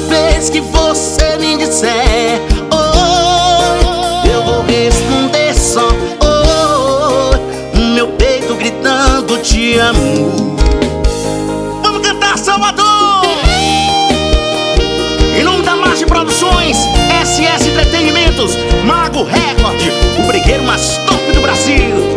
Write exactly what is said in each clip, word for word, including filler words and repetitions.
vez que você me disser oi, eu vou responder só oi, o meu peito gritando te amo. Vamos cantar, Salvador! Em nome da Margem Produções, S S Entretenimentos, Mago Record, o brigueiro mais top do Brasil.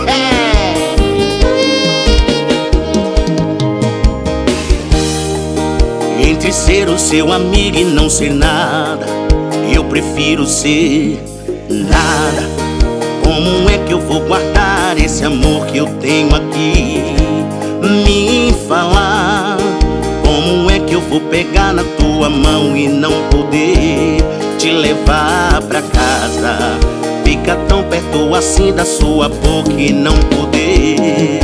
Entre ser o seu amigo e não ser nada, eu prefiro ser nada. Como é que eu vou guardar esse amor que eu tenho aqui? Me falar. Como é que eu vou pegar na tua mão e não poder te levar pra casa? Fica tão perto assim da sua boca e não poder.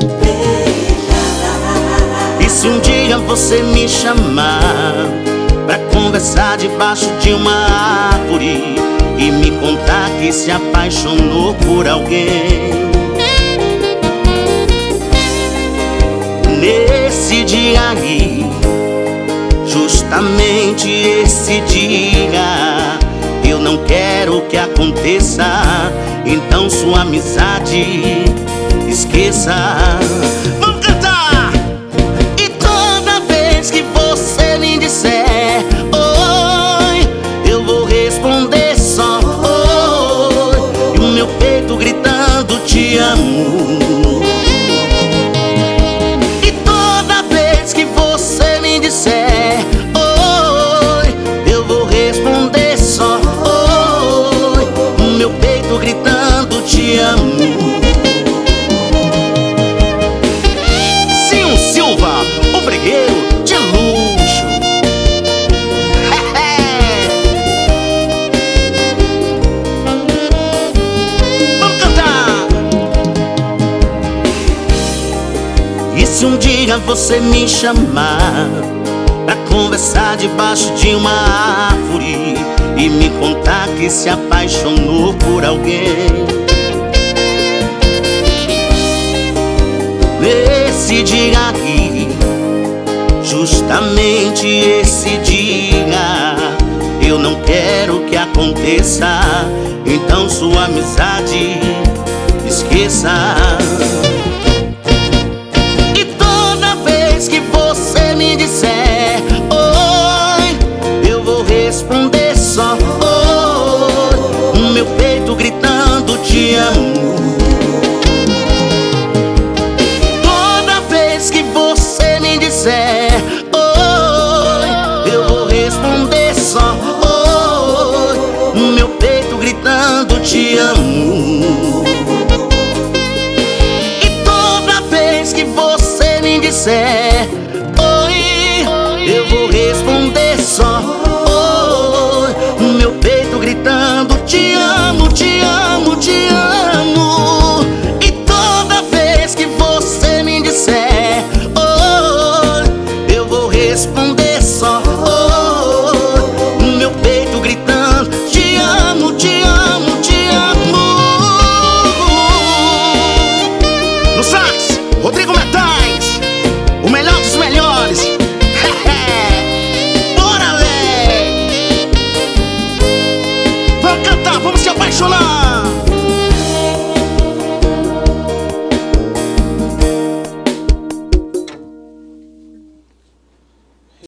E se um dia você me chamar pra conversar debaixo de uma árvore e me contar que se apaixonou por alguém, nesse dia aí, justamente esse dia, eu não quero que aconteça. Então sua amizade esqueça. Vamos cantar! E toda vez que você me disser oi, eu vou responder só oi, e o meu peito gritando te amo. Te amo. Sim, Silva, o brigueiro de luxo. Vamos cantar. E se um dia você me chamar pra conversar debaixo de uma árvore e me contar que se apaixonou por alguém, esse dia aqui, justamente esse dia, eu não quero que aconteça. Então sua amizade esqueça. E toda vez que você me disser oi, eu vou responder só oi, o meu peito gritando te amo. Oi, eu vou responder só oi, o meu peito gritando te amo. E toda vez que você me disser oi,